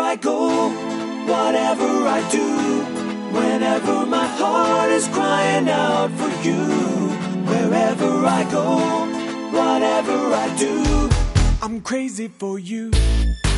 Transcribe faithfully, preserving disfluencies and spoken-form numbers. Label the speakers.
Speaker 1: I go, whatever I do, whenever my heart is crying out for you, wherever I go, whatever I do, I'm crazy for you.